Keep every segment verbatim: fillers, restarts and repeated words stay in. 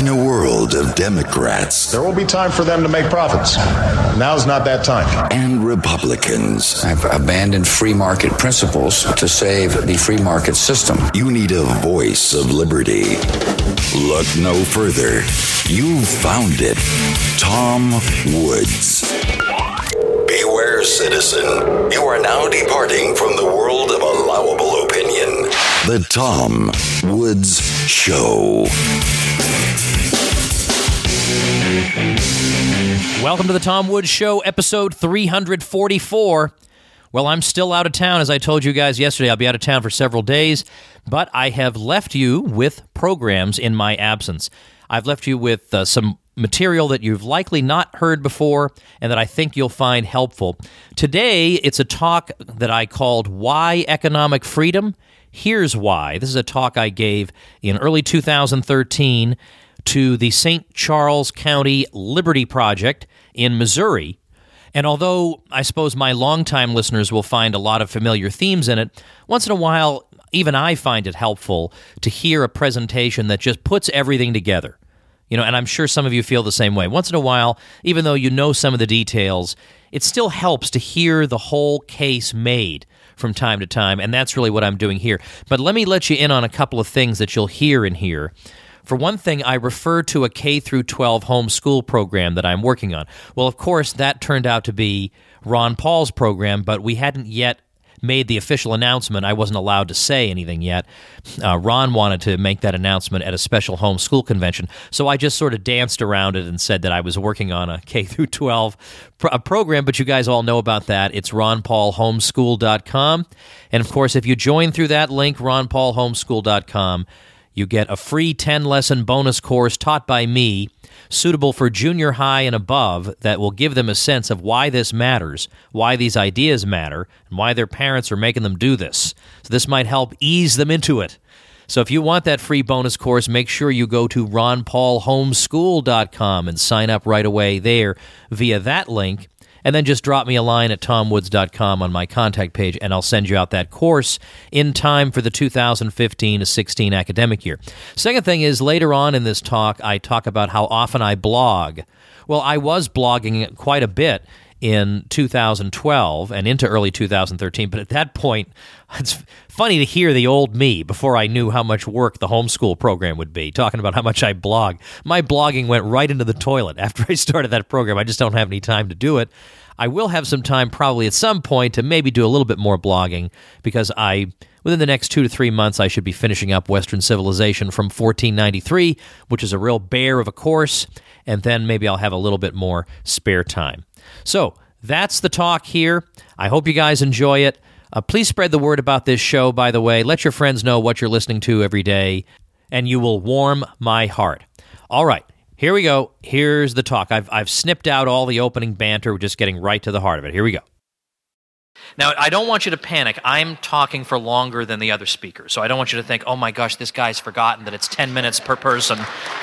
In a world of Democrats. There will be time for them to make profits. Now's not that time. And Republicans. I've abandoned free market principles to save the free market system. You need a voice of liberty. Look no further. You've found it. Tom Woods. Beware, citizen. You are now departing from the world of allowable opinion. The Tom Woods Show. Welcome to the Tom Woods Show, episode three forty-four. Well, I'm still out of town, as I told you guys yesterday. I'll be out of town for several days, but I have left you with programs in my absence. I've left you with uh, some material that you've likely not heard before and that I think you'll find helpful. Today, it's a talk that I called Why Economic Freedom? Here's Why. This is a talk I gave in early two thousand thirteen to the Saint Charles County Liberty Project in Missouri. And although I suppose my longtime listeners will find a lot of familiar themes in it, once in a while, even I find it helpful to hear a presentation that just puts everything together. You know, and I'm sure some of you feel the same way. Once in a while, even though you know some of the details, it still helps to hear the whole case made from time to time, and that's really what I'm doing here. But let me let you in on a couple of things that you'll hear in here. For one thing, I refer to a K through twelve homeschool program that I'm working on. Well, of course, that turned out to be Ron Paul's program, but we hadn't yet made the official announcement. I wasn't allowed to say anything yet. Uh, Ron wanted to make that announcement at a special homeschool convention, so I just sort of danced around it and said that I was working on a K through twelve pro- a program, but you guys all know about that. It's ron paul homeschool dot com, and of course, if you join through that link, ron paul homeschool dot com, you get a free ten-lesson bonus course taught by me, suitable for junior high and above, that will give them a sense of why this matters, why these ideas matter, and why their parents are making them do this. So this might help ease them into it. So if you want that free bonus course, make sure you go to ron paul homeschool dot com and sign up right away there via that link. And then just drop me a line at tom woods dot com on my contact page, and I'll send you out that course in time for the two thousand fifteen to sixteen academic year. Second thing is, later on in this talk, I talk about how often I blog. Well, I was blogging quite a bit in two thousand twelve and into early two thousand thirteen, but at that point, it's funny to hear the old me before I knew how much work the homeschool program would be, talking about how much I blog. My blogging went right into the toilet after I started that program. I just don't have any time to do it. I will have some time probably at some point to maybe do a little bit more blogging, because I, within the next two to three months, I should be finishing up Western Civilization from fourteen ninety-three, which is a real bear of a course, and then maybe I'll have a little bit more spare time. So that's the talk here. I hope you guys enjoy it. Uh, please spread the word about this show, by the way. Let your friends know what you're listening to every day, and you will warm my heart. All right, here we go. Here's the talk. I've, I've snipped out all the opening banter. We're just getting right to the heart of it. Here we go. Now, I don't want you to panic. I'm talking for longer than the other speakers, so I don't want you to think, oh my gosh, this guy's forgotten that it's ten minutes per person.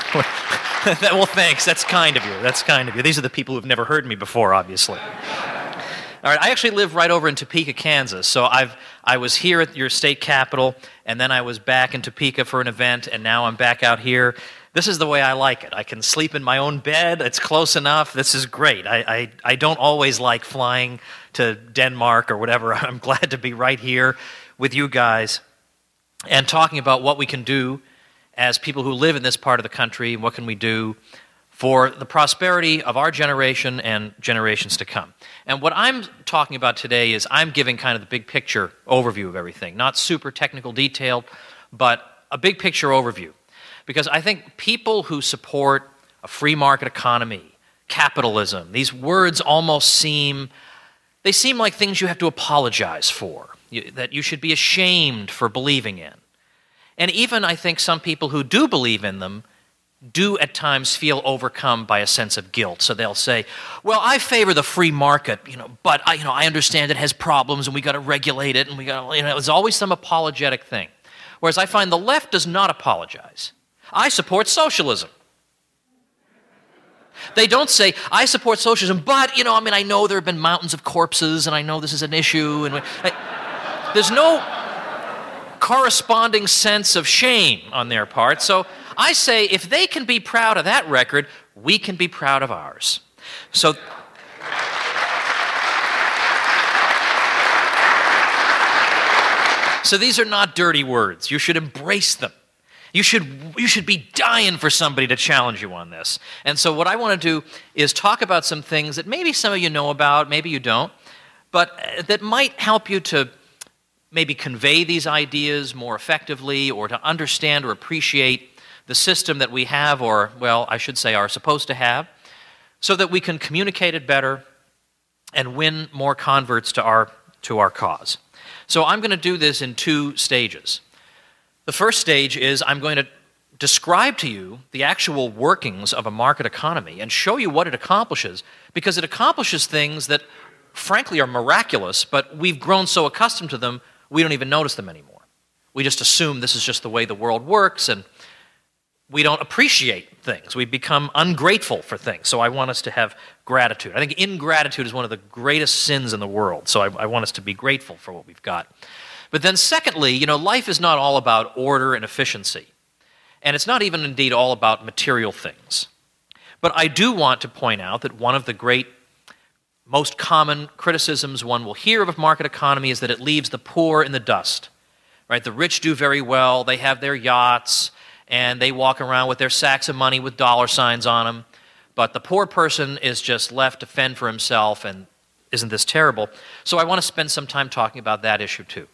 Well, thanks. That's kind of you. That's kind of you. These are the people who've never heard me before, obviously. All right, I actually live right over in Topeka, Kansas, so I've I was here at your state capitol, and then I was back in Topeka for an event, and now I'm back out here. This is the way I like it. I can sleep in my own bed. It's close enough. This is great. I, I, I don't always like flying to Denmark or whatever. I'm glad to be right here with you guys and talking about what we can do as people who live in this part of the country. What can we do for the prosperity of our generation and generations to come? And what I'm talking about today is I'm giving kind of the big picture overview of everything. Not super technical detail, but a big picture overview. Because I think people who support a free market economy, capitalism, these words almost seem, they seem like things you have to apologize for, you, that you should be ashamed for believing in. And even I think some people who do believe in them do at times feel overcome by a sense of guilt. So they'll say, well, I favor the free market, you know, but I, you know, I understand it has problems and we got to regulate it and we got to, you know, there's always some apologetic thing. Whereas I find the left does not apologize. I support socialism. They don't say, I support socialism, but, you know, I mean, I know there have been mountains of corpses, and I know this is an issue, and I, there's no corresponding sense of shame on their part, so I say if they can be proud of that record, we can be proud of ours. So, so these are not dirty words. You should embrace them. You should, you should be dying for somebody to challenge you on this. And so what I want to do is talk about some things that maybe some of you know about, maybe you don't, but that might help you to maybe convey these ideas more effectively, or to understand or appreciate the system that we have, or, well, I should say are supposed to have, so that we can communicate it better and win more converts to our, to our cause. So I'm going to do this in two stages. The first stage is I'm going to describe to you the actual workings of a market economy and show you what it accomplishes, because it accomplishes things that, frankly, are miraculous, but we've grown so accustomed to them, we don't even notice them anymore. We just assume this is just the way the world works, and we don't appreciate things. We become ungrateful for things. So I want us to have gratitude. I think ingratitude is one of the greatest sins in the world, so I, I want us to be grateful for what we've got. But then secondly, you know, life is not all about order and efficiency. And it's not even indeed all about material things. But I do want to point out that one of the great, most common criticisms one will hear of a market economy is that it leaves the poor in the dust. Right? The rich do very well, they have their yachts, and they walk around with their sacks of money with dollar signs on them. But the poor person is just left to fend for himself, and isn't this terrible? So I want to spend some time talking about that issue too.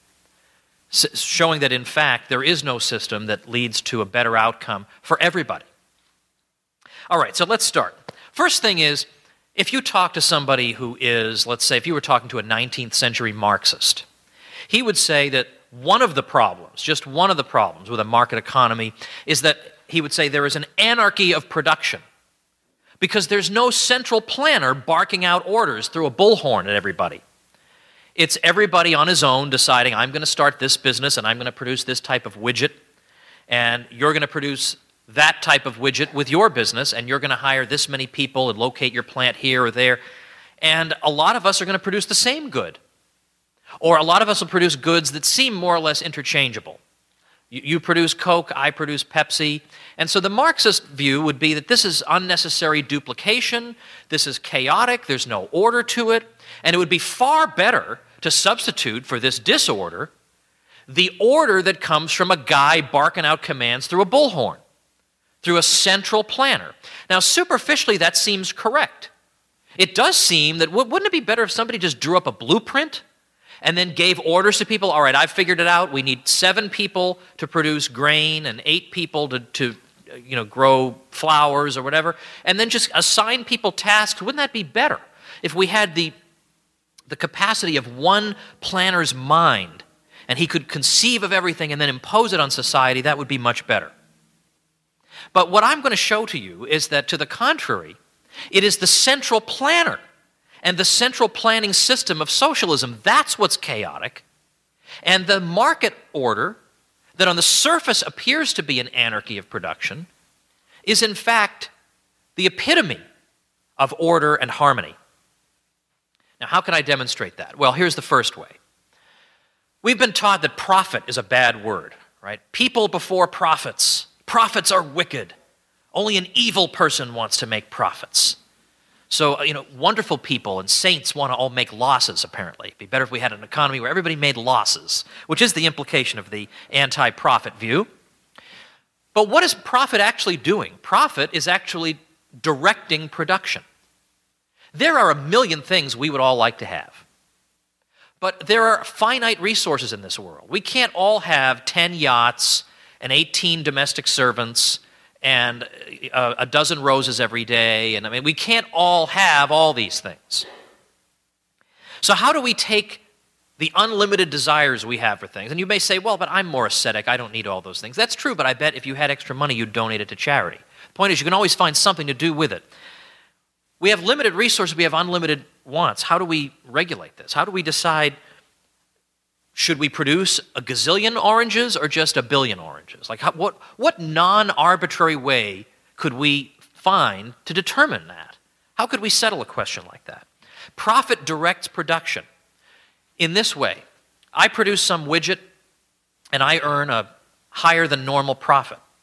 Showing that, in fact, there is no system that leads to a better outcome for everybody. All right, so let's start. First thing is, if you talk to somebody who is, let's say, if you were talking to a nineteenth century Marxist, he would say that one of the problems, just one of the problems with a market economy is that he would say there is an anarchy of production because there's no central planner barking out orders through a bullhorn at everybody. It's everybody on his own deciding, I'm going to start this business and I'm going to produce this type of widget, and you're going to produce that type of widget with your business, and you're going to hire this many people and locate your plant here or there. And a lot of us are going to produce the same good. Or a lot of us will produce goods that seem more or less interchangeable. You, you produce Coke, I produce Pepsi. And so the Marxist view would be that this is unnecessary duplication, this is chaotic, there's no order to it, and it would be far better to substitute for this disorder the order that comes from a guy barking out commands through a bullhorn, through a central planner. Now, superficially, that seems correct. It does seem that, wouldn't it be better if somebody just drew up a blueprint and then gave orders to people? All right, I've figured it out. We need seven people to produce grain and eight people to, to you know, grow flowers or whatever, and then just assign people tasks. Wouldn't that be better if we had the the capacity of one planner's mind, and he could conceive of everything and then impose it on society? That would be much better. But what I'm going to show to you is that, to the contrary, it is the central planner and the central planning system of socialism. That's what's chaotic. And the market order, that on the surface appears to be an anarchy of production, is in fact the epitome of order and harmony. Now, how can I demonstrate that? Well, here's the first way. We've been taught that profit is a bad word, right? People before profits. Profits are wicked. Only an evil person wants to make profits. So, you know, wonderful people and saints want to all make losses, apparently. It'd be better if we had an economy where everybody made losses, which is the implication of the anti-profit view. But what is profit actually doing? Profit is actually directing production. There are a million things we would all like to have. But there are finite resources in this world. We can't all have ten yachts and eighteen domestic servants and a, a dozen roses every day. And I mean, we can't all have all these things. So how do we take the unlimited desires we have for things? And you may say, well, but I'm more ascetic. I don't need all those things. That's true, but I bet if you had extra money, you'd donate it to charity. The point is, you can always find something to do with it. We have limited resources, we have unlimited wants. How do we regulate this? How do we decide, should we produce a gazillion oranges or just a billion oranges? Like, how, what, what non-arbitrary way could we find to determine that? How could we settle a question like that? Profit directs production in this way. I produce some widget and I earn a higher than normal profit.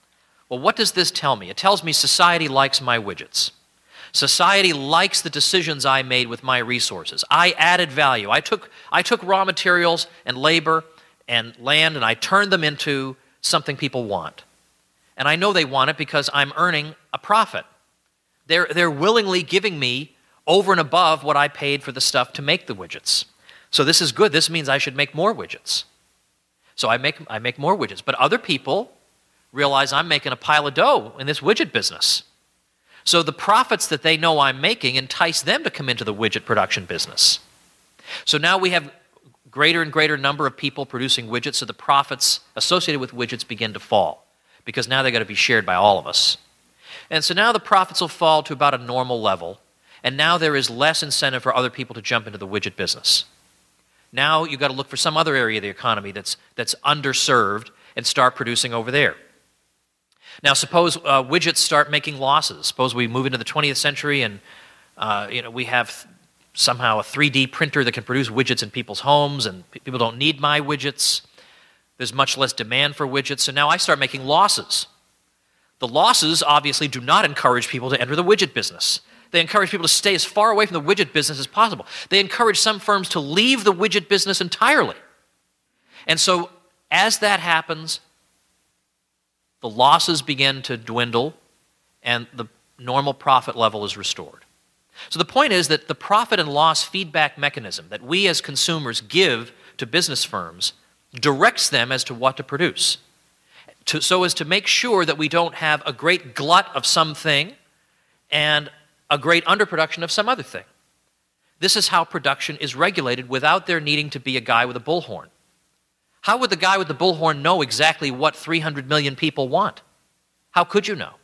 Well, what does this tell me? It tells me society likes my widgets. Society likes the decisions I made with my resources. I added value. I took, I took raw materials and labor and land and I turned them into something people want. And I know they want it because I'm earning a profit. They're, they're willingly giving me over and above what I paid for the stuff to make the widgets. So this is good. This means I should make more widgets. So I make, I make more widgets. But other people realize I'm making a pile of dough in this widget business. So the profits that they know I'm making entice them to come into the widget production business. So now we have greater and greater number of people producing widgets, so the profits associated with widgets begin to fall because now they've got to be shared by all of us. And so now the profits will fall to about a normal level, and now there is less incentive for other people to jump into the widget business. Now you've got to look for some other area of the economy that's, that's underserved and start producing over there. Now, suppose uh, widgets start making losses. Suppose we move into the twentieth century and uh, you know, we have somehow a three D printer that can produce widgets in people's homes and p- people don't need my widgets. There's much less demand for widgets, so now I start making losses. The losses obviously do not encourage people to enter the widget business. They encourage people to stay as far away from the widget business as possible. They encourage some firms to leave the widget business entirely. And so as that happens, the losses begin to dwindle, and the normal profit level is restored. So the point is that the profit and loss feedback mechanism that we as consumers give to business firms directs them as to what to produce, to, so as to make sure that we don't have a great glut of something and a great underproduction of some other thing. This is how production is regulated without there needing to be a guy with a bullhorn. How would the guy with the bullhorn know exactly what three hundred million people want? How could you know?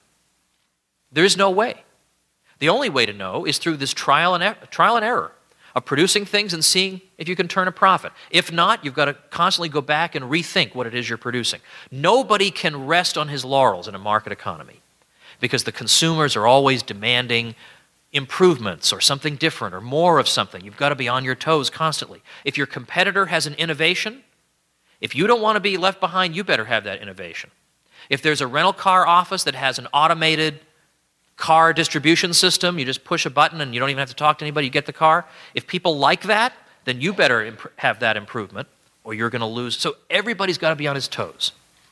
There is no way. The only way to know is through this trial and, er- trial and error of producing things and seeing if you can turn a profit. If not, you've got to constantly go back and rethink what it is you're producing. Nobody can rest on his laurels in a market economy because the consumers are always demanding improvements or something different or more of something. You've got to be on your toes constantly. If your competitor has an innovation, if you don't want to be left behind, you better have that innovation. If there's a rental car office that has an automated car distribution system, you just push a button and you don't even have to talk to anybody, you get the car. If people like that, then you better imp- have that improvement or you're going to lose. So everybody's got to be on his toes.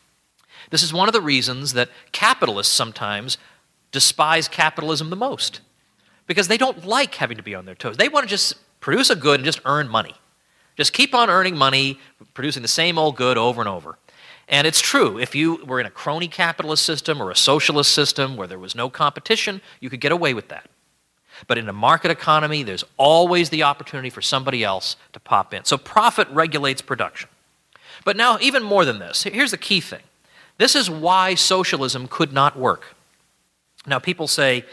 This is one of the reasons that capitalists sometimes despise capitalism the most because they don't like having to be on their toes. They want to just produce a good and just earn money. Just keep on earning money, producing the same old good over and over. And it's true, if you were in a crony capitalist system or a socialist system where there was no competition, you could get away with that. But in a market economy, there's always the opportunity for somebody else to pop in. So profit regulates production. But now, even more than this, here's the key thing. This is why socialism could not work. Now, people say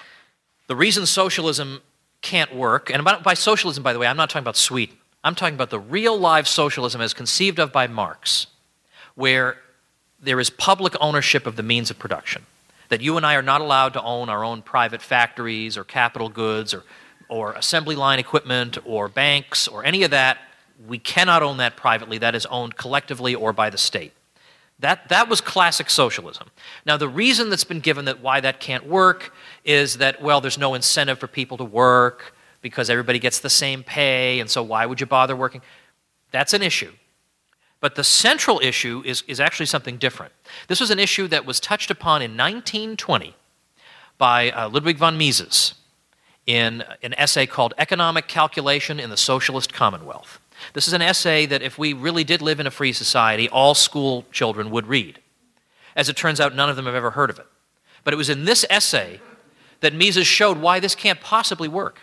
the reason socialism can't work, and by socialism, by the way, I'm not talking about Sweden. I'm talking about the real live socialism as conceived of by Marx, where there is public ownership of the means of production, that you and I are not allowed to own our own private factories or capital goods or, or assembly line equipment or banks or any of that. We cannot own that privately. That is owned collectively or by the state. That, that was classic socialism. Now, the reason that's been given that why that can't work is that, well, there's no incentive for people to work, because everybody gets the same pay, and so why would you bother working? That's an issue. But the central issue is, is actually something different. This was an issue that was touched upon in nineteen twenty by uh, Ludwig von Mises in an essay called Economic Calculation in the Socialist Commonwealth. This is an essay that if we really did live in a free society, all school children would read. As it turns out, none of them have ever heard of it. But it was in this essay that Mises showed why this can't possibly work.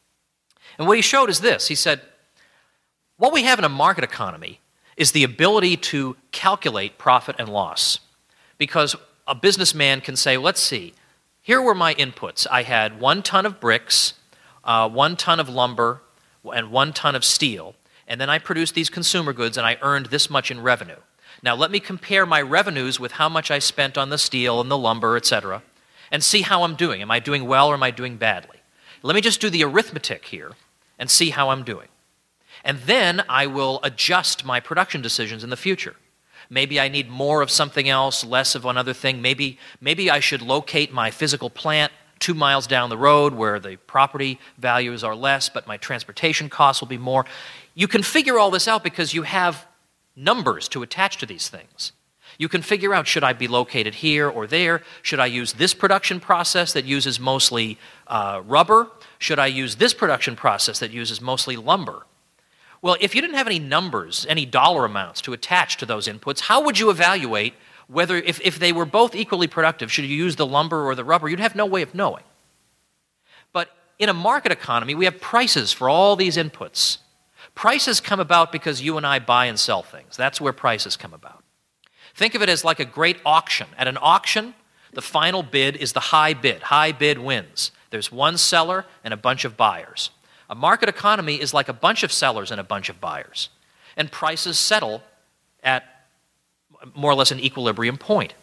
And what he showed is this. He said, what we have in a market economy is the ability to calculate profit and loss. Because a businessman can say, let's see, here were my inputs. I had one ton of bricks, uh, one ton of lumber, and one ton of steel. And then I produced these consumer goods and I earned this much in revenue. Now let me compare my revenues with how much I spent on the steel and the lumber, et cetera, and see how I'm doing. Am I doing well or am I doing badly? Let me just do the arithmetic here and see how I'm doing. And then I will adjust my production decisions in the future. Maybe I need more of something else, less of another thing. Maybe, maybe I should locate my physical plant two miles down the road where the property values are less, but my transportation costs will be more. You can figure all this out because you have numbers to attach to these things. You can figure out, should I be located here or there? Should I use this production process that uses mostly uh, rubber? Should I use this production process that uses mostly lumber? Well, if you didn't have any numbers, any dollar amounts to attach to those inputs, how would you evaluate whether, if, if they were both equally productive, should you use the lumber or the rubber? You'd have no way of knowing. But in a market economy, we have prices for all these inputs. Prices come about because you and I buy and sell things. That's where prices come about. Think of it as like a great auction. At an auction, the final bid is the high bid. High bid wins. There's one seller and a bunch of buyers. A market economy is like a bunch of sellers and a bunch of buyers. And prices settle at more or less an equilibrium point.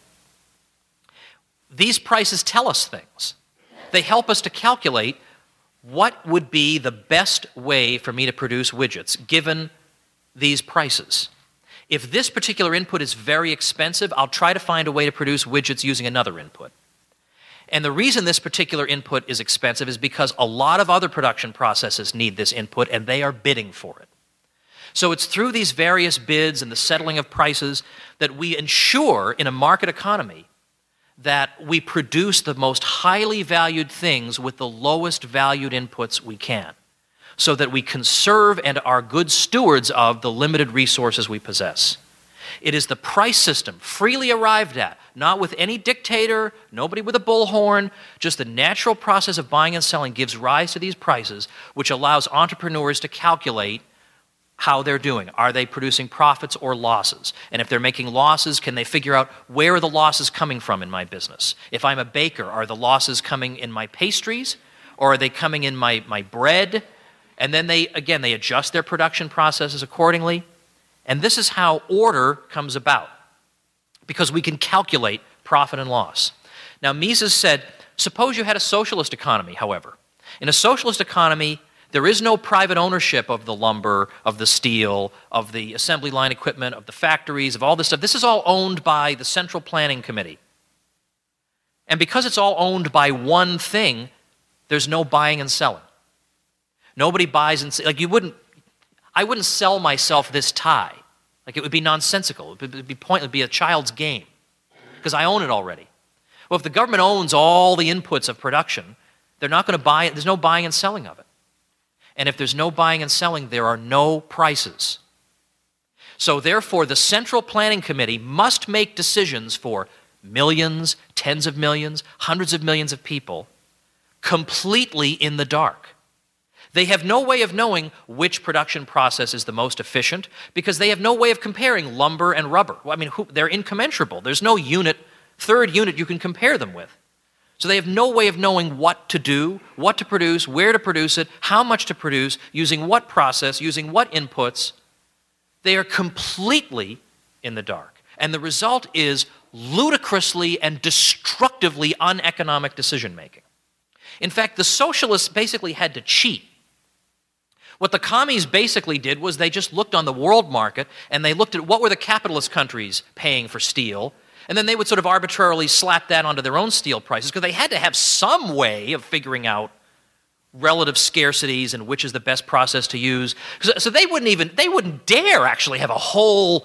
These prices tell us things. They help us to calculate what would be the best way for me to produce widgets given these prices. If this particular input is very expensive, I'll try to find a way to produce widgets using another input. And the reason this particular input is expensive is because a lot of other production processes need this input and they are bidding for it. So it's through these various bids and the settling of prices that we ensure in a market economy that we produce the most highly valued things with the lowest valued inputs we can, so that we conserve and are good stewards of the limited resources we possess. It is the price system, freely arrived at, not with any dictator, nobody with a bullhorn, just the natural process of buying and selling gives rise to these prices, which allows entrepreneurs to calculate how they're doing. Are they producing profits or losses? And if they're making losses, can they figure out where are the losses coming from in my business? If I'm a baker, are the losses coming in my pastries, or are they coming in my, my bread? And then they, again, they adjust their production processes accordingly. And this is how order comes about, because we can calculate profit and loss. Now, Mises said, suppose you had a socialist economy, however. In a socialist economy, there is no private ownership of the lumber, of the steel, of the assembly line equipment, of the factories, of all this stuff. This is all owned by the Central Planning Committee. And because it's all owned by one thing, there's no buying and selling. Nobody buys and sells. Like you wouldn't, I wouldn't sell myself this tie. Like it would be nonsensical. It would be pointless. It would be a child's game because I own it already. Well, if the government owns all the inputs of production, they're not going to buy it. There's no buying and selling of it. And if there's no buying and selling, there are no prices. So therefore, the Central Planning Committee must make decisions for millions, tens of millions, hundreds of millions of people completely in the dark. They have no way of knowing which production process is the most efficient because they have no way of comparing lumber and rubber. Well, I mean, who, they're incommensurable. There's no unit, third unit you can compare them with. So they have no way of knowing what to do, what to produce, where to produce it, how much to produce, using what process, using what inputs. They are completely in the dark. And the result is ludicrously and destructively uneconomic decision-making. In fact, the socialists basically had to cheat. What the commies basically did was they just looked on the world market and they looked at what were the capitalist countries paying for steel, and then they would sort of arbitrarily slap that onto their own steel prices because they had to have some way of figuring out relative scarcities and which is the best process to use. So they wouldn't even, they wouldn't dare actually have a whole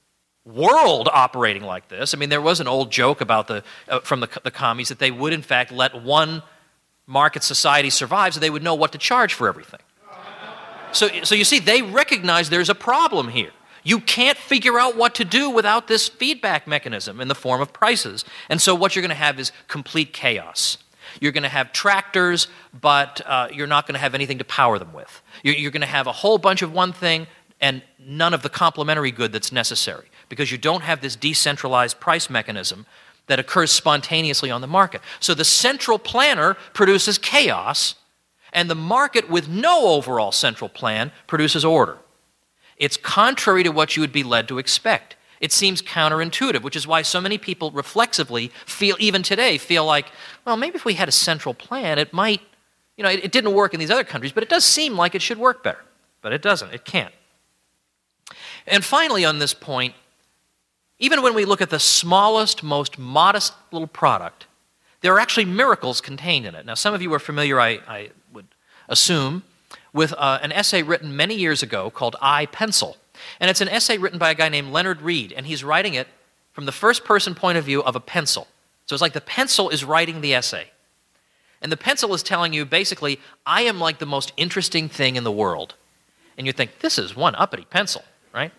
world operating like this. I mean, there was an old joke about the, uh, from the, the commies that they would in fact let one market society survive so they would know what to charge for everything. So, so you see, they recognize there's a problem here. You can't figure out what to do without this feedback mechanism in the form of prices. And so what you're going to have is complete chaos. You're going to have tractors, but uh, you're not going to have anything to power them with. You're, you're going to have a whole bunch of one thing and none of the complementary good that's necessary because you don't have this decentralized price mechanism that occurs spontaneously on the market. So the central planner produces chaos, and the market with no overall central plan produces order. It's contrary to what you would be led to expect. It seems counterintuitive, which is why so many people reflexively feel, even today, feel like, well, maybe if we had a central plan, it might, you know, it, it didn't work in these other countries, but it does seem like it should work better. But it doesn't. It can't. And finally, on this point, even when we look at the smallest, most modest little product, there are actually miracles contained in it. Now, some of you are familiar, I, I would assume, with uh, an essay written many years ago called I, Pencil. And it's an essay written by a guy named Leonard Read, and he's writing it from the first-person point of view of a pencil. So it's like the pencil is writing the essay. And the pencil is telling you, basically, I am like the most interesting thing in the world. And you think, this is one uppity pencil, right?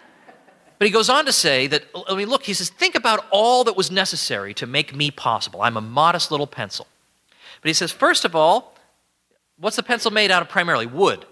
But he goes on to say that, I mean, look, he says, think about all that was necessary to make me possible. I'm a modest little pencil. But he says, first of all, what's the pencil made out of primarily? Wood.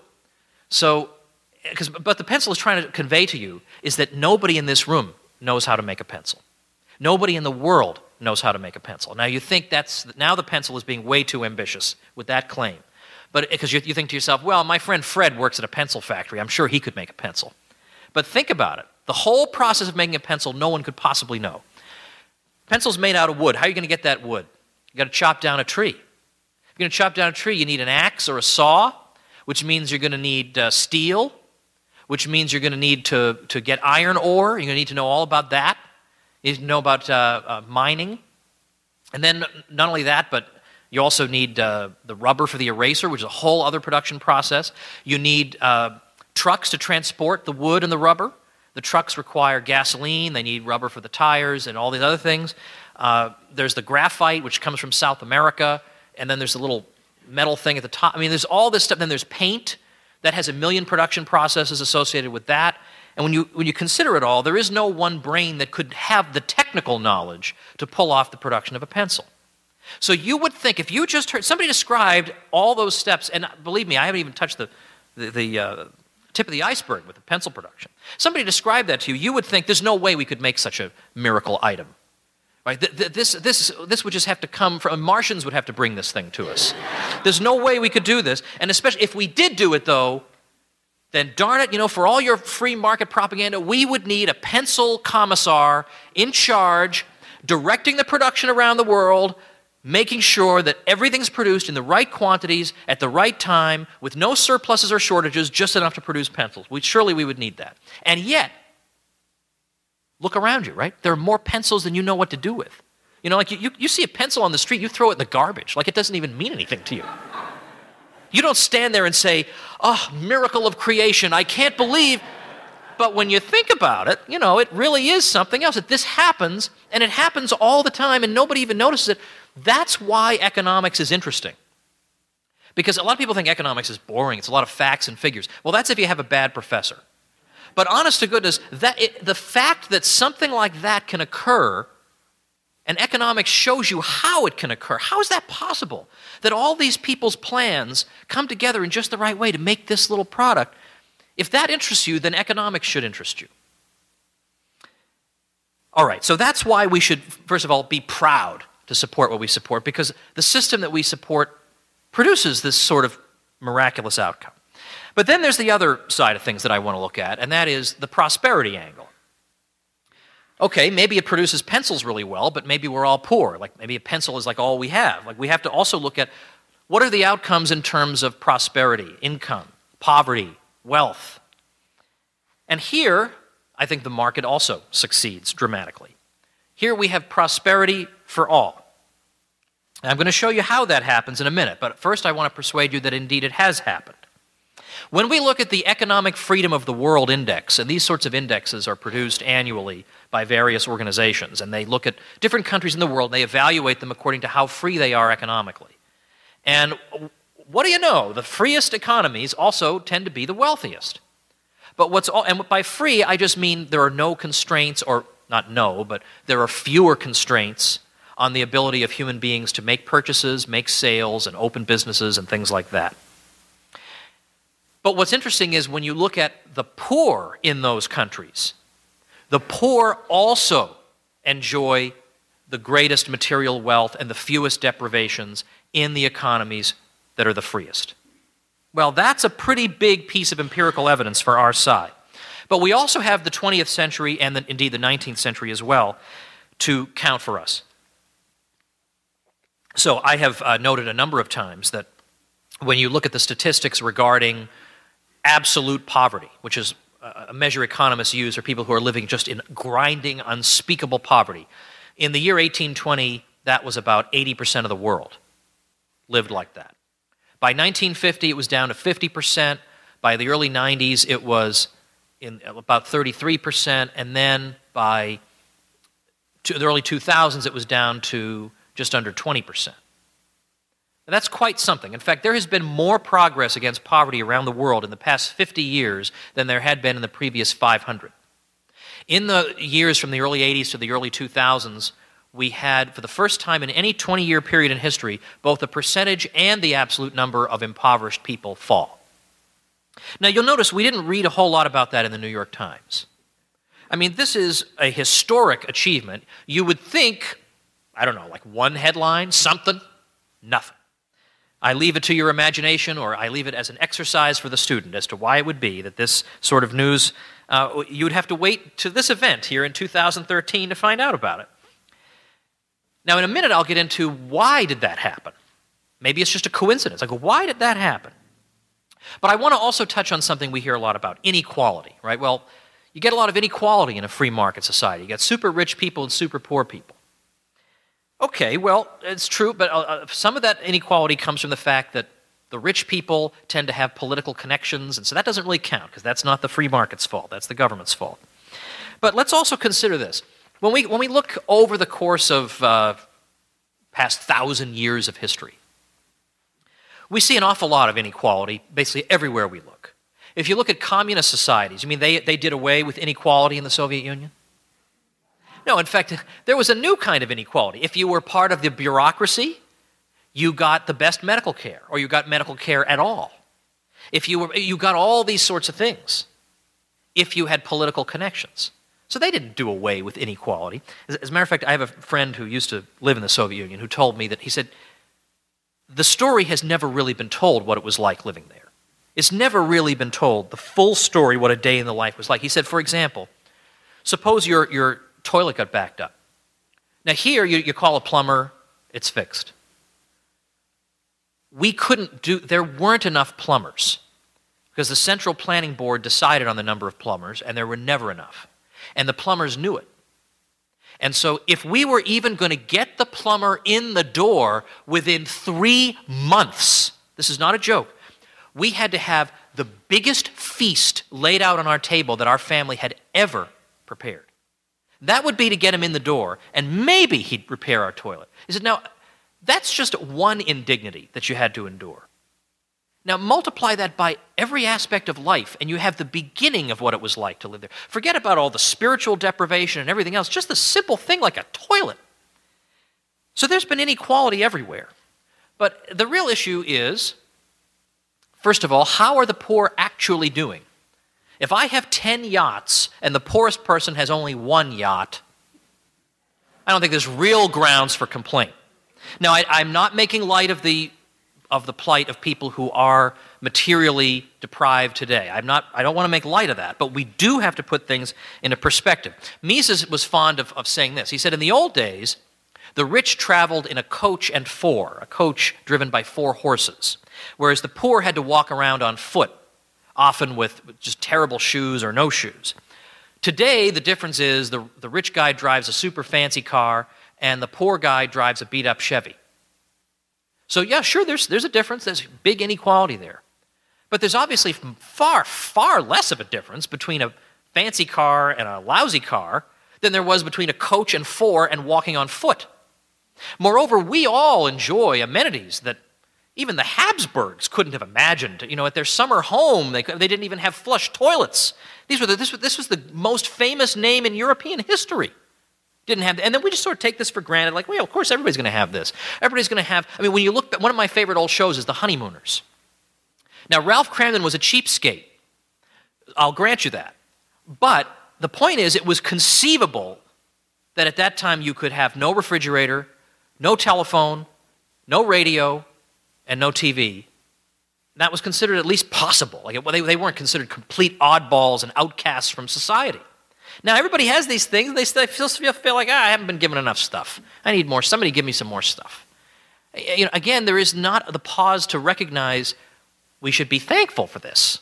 So, because, but the pencil is trying to convey to you is that nobody in this room knows how to make a pencil. Nobody in the world knows how to make a pencil. Now you think that's, now the pencil is being way too ambitious with that claim. But because you, you think to yourself, well, my friend Fred works at a pencil factory. I'm sure he could make a pencil. But think about it. The whole process of making a pencil, no one could possibly know. Pencil's made out of wood. How are you going to get that wood? You got to chop down a tree. If you're going to chop down a tree, you need an axe or a saw, which means you're going to need uh, steel, which means you're going to need to, to get iron ore. You're going to need to know all about that. You need to know about uh, uh, mining. And then not only that, but you also need uh, the rubber for the eraser, which is a whole other production process. You need uh, trucks to transport the wood and the rubber. The trucks require gasoline. They need rubber for the tires and all these other things. Uh, there's the graphite, which comes from South America. And then there's a little metal thing at the top. I mean, there's all this stuff. Then there's paint. That has a million production processes associated with that. And when you, when you consider it all, there is no one brain that could have the technical knowledge to pull off the production of a pencil. So you would think, if you just heard, somebody described all those steps, and believe me, I haven't even touched the, the, the uh, tip of the iceberg with the pencil production. Somebody described that to you, you would think there's no way we could make such a miracle item. Right? This, this, this would just have to come from, Martians would have to bring this thing to us. There's no way we could do this, and especially if we did do it, though, then darn it, you know, for all your free market propaganda, we would need a pencil commissar in charge, directing the production around the world, making sure that everything's produced in the right quantities, at the right time, with no surpluses or shortages, just enough to produce pencils. We, surely we would need that. And yet, look around you, right? There are more pencils than you know what to do with. You know, like you, you, you see a pencil on the street, you throw it in the garbage, like it doesn't even mean anything to you. You don't stand there and say, oh, miracle of creation, I can't believe. But when you think about it, you know, it really is something else. That this happens, and it happens all the time, and nobody even notices it. That's why economics is interesting. Because a lot of people think economics is boring. It's a lot of facts and figures. Well, that's if you have a bad professor. But honest to goodness, that it, the fact that something like that can occur, and economics shows you how it can occur. How is that possible? That all these people's plans come together in just the right way to make this little product. If that interests you, then economics should interest you. All right, so that's why we should, first of all, be proud to support what we support, because the system that we support produces this sort of miraculous outcome. But then there's the other side of things that I want to look at, and that is the prosperity angle. Okay, maybe it produces pencils really well, but maybe we're all poor. Like maybe a pencil is like all we have. Like we have to also look at what are the outcomes in terms of prosperity, income, poverty, wealth. And here, I think the market also succeeds dramatically. Here we have prosperity for all. And I'm going to show you how that happens in a minute, but first I want to persuade you that indeed it has happened. When we look at the Economic Freedom of the World Index, and these sorts of indexes are produced annually by various organizations, and they look at different countries in the world, and they evaluate them according to how free they are economically. And what do you know? The freest economies also tend to be the wealthiest. But what's all, and by free, I just mean there are no constraints, or not no, but there are fewer constraints on the ability of human beings to make purchases, make sales, and open businesses and things like that. But what's interesting is when you look at the poor in those countries, the poor also enjoy the greatest material wealth and the fewest deprivations in the economies that are the freest. Well, that's a pretty big piece of empirical evidence for our side. But we also have the twentieth century and the, indeed the nineteenth century as well to count for us. So I have uh, noted a number of times that when you look at the statistics regarding absolute poverty, which is uh, a measure economists use for people who are living just in grinding, unspeakable poverty. In the year eighteen twenty, that was about eighty percent of the world lived like that. By nineteen fifty, it was down to fifty percent. By the early nineties, it was in about thirty-three percent. And then by the early two thousands, it was down to just under twenty percent. And that's quite something. In fact, there has been more progress against poverty around the world in the past fifty years than there had been in the previous five hundred. In the years from the early eighties to the early two thousands, we had, for the first time in any twenty-year period in history, both the percentage and the absolute number of impoverished people fall. Now, you'll notice we didn't read a whole lot about that in the New York Times. I mean, this is a historic achievement. You would think, I don't know, like one headline, something, nothing. I leave it to your imagination, or I leave it as an exercise for the student as to why it would be that this sort of news, uh, you would have to wait to this event here in two thousand thirteen to find out about it. Now, in a minute, I'll get into why did that happen. Maybe it's just a coincidence. I go, why did that happen? But I want to also touch on something we hear a lot about, inequality, right? Well, you get a lot of inequality in a free market society. You get super rich people and super poor people. Okay, well, it's true, but uh, some of that inequality comes from the fact that the rich people tend to have political connections, and so that doesn't really count, because that's not the free market's fault, that's the government's fault. But let's also consider this. When we, when we look over the course of uh, past thousand years of history, we see an awful lot of inequality basically everywhere we look. If you look at communist societies, you mean they, they did away with inequality in the Soviet Union? No, in fact, there was a new kind of inequality. If you were part of the bureaucracy, you got the best medical care, or you got medical care at all. If you were, you got all these sorts of things if you had political connections. So they didn't do away with inequality. As, as a matter of fact, I have a friend who used to live in the Soviet Union who told me that, he said, the story has never really been told what it was like living there. It's never really been told the full story, what a day in the life was like. He said, for example, suppose your, your toilet got backed up. Now here, you, you call a plumber, it's fixed. We couldn't do, there weren't enough plumbers because the Central Planning Board decided on the number of plumbers, and there were never enough. And the plumbers knew it. And so if we were even going to get the plumber in the door within three months, this is not a joke, we had to have the biggest feast laid out on our table that our family had ever prepared. That would be to get him in the door, and maybe he'd repair our toilet. He said, now, that's just one indignity that you had to endure. Now, multiply that by every aspect of life, and you have the beginning of what it was like to live there. Forget about all the spiritual deprivation and everything else, just the simple thing like a toilet. So there's been inequality everywhere. But the real issue is, first of all, how are the poor actually doing? If I have ten yachts and the poorest person has only one yacht, I don't think there's real grounds for complaint. Now, I, I'm not making light of the of the plight of people who are materially deprived today. I'm not, I don't want to make light of that, but we do have to put things into perspective. Mises was fond of, of saying this. He said, in the old days, the rich traveled in a coach and four, a coach driven by four horses, whereas the poor had to walk around on foot, often with just terrible shoes or no shoes. Today, the difference is the, the rich guy drives a super fancy car, and the poor guy drives a beat-up Chevy. So yeah, sure, there's, there's a difference. There's big inequality there. But there's obviously far, far less of a difference between a fancy car and a lousy car than there was between a coach and four and walking on foot. Moreover, we all enjoy amenities that even the Habsburgs couldn't have imagined. You know, at their summer home, they, they didn't even have flush toilets. These were the, this, this was the most famous name in European history. Didn't have, and then we just sort of take this for granted, like, well, of course, everybody's going to have this. Everybody's going to have, I mean, when you look, one of my favorite old shows is The Honeymooners. Now, Ralph Cramden was a cheapskate. I'll grant you that. But the point is, it was conceivable that at that time you could have no refrigerator, no telephone, no radio, and no T V. That was considered at least possible. Like, well, they, they weren't considered complete oddballs and outcasts from society. Now, everybody has these things. They still feel, feel like, ah, I haven't been given enough stuff. I need more. Somebody give me some more stuff. You know, again, there is not the pause to recognize we should be thankful for this.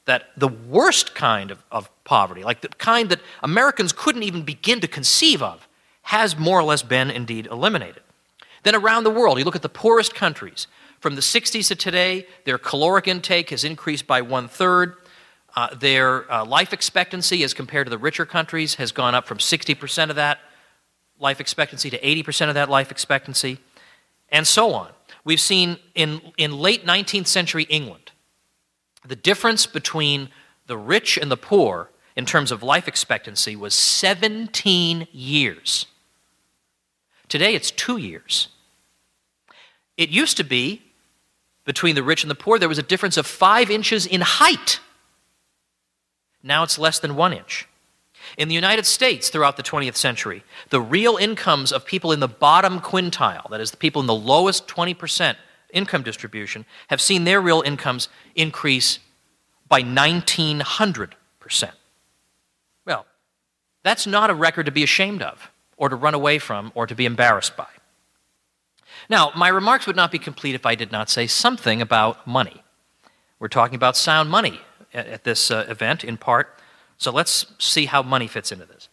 that the worst kind of, of poverty, like the kind that Americans couldn't even begin to conceive of, has more or less been indeed eliminated. Then around the world, you look at the poorest countries. From the sixties to today, their caloric intake has increased by one-third. Uh, their uh, life expectancy, as compared to the richer countries, has gone up from sixty percent of that life expectancy to eighty percent of that life expectancy, and so on. We've seen in, in late nineteenth century England, the difference between the rich and the poor in terms of life expectancy was seventeen years. Today it's two years. It used to be, between the rich and the poor, there was a difference of five inches in height. Now it's less than one inch. In the United States throughout the twentieth century, the real incomes of people in the bottom quintile, that is the people in the lowest twenty percent income distribution, have seen their real incomes increase by nineteen hundred percent. Well, that's not a record to be ashamed of, or to run away from, or to be embarrassed by. Now, my remarks would not be complete if I did not say something about money. We're talking about sound money at, at this uh, event, in part, so let's see how money fits into this.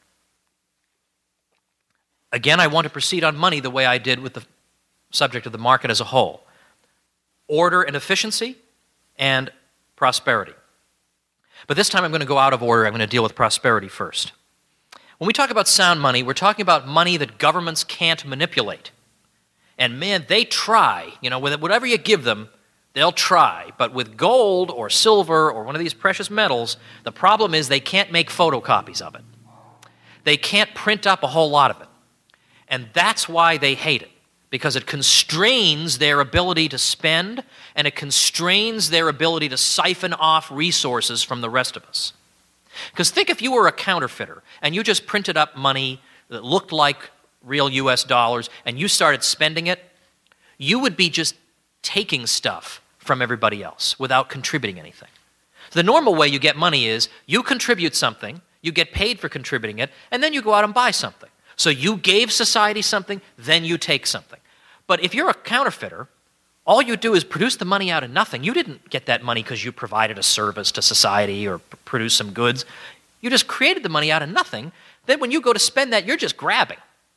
Again, I want to proceed on money the way I did with the subject of the market as a whole. Order and efficiency, and prosperity. But this time I'm going to go out of order. I'm going to deal with prosperity first. When we talk about sound money, we're talking about money that governments can't manipulate. And man, they try. You know, with whatever you give them, they'll try. But with gold or silver or one of these precious metals, the problem is they can't make photocopies of it. They can't print up a whole lot of it. And that's why they hate it, because it constrains their ability to spend, and it constrains their ability to siphon off resources from the rest of us. Because think if you were a counterfeiter and you just printed up money that looked like real U S dollars and you started spending it, you would be just taking stuff from everybody else without contributing anything. The normal way you get money is you contribute something, you get paid for contributing it, and then you go out and buy something. So you gave society something, then you take something. But if you're a counterfeiter, all you do is produce the money out of nothing. You didn't get that money because you provided a service to society or p- produced some goods. You just created the money out of nothing. Then when you go to spend that, you're just grabbing.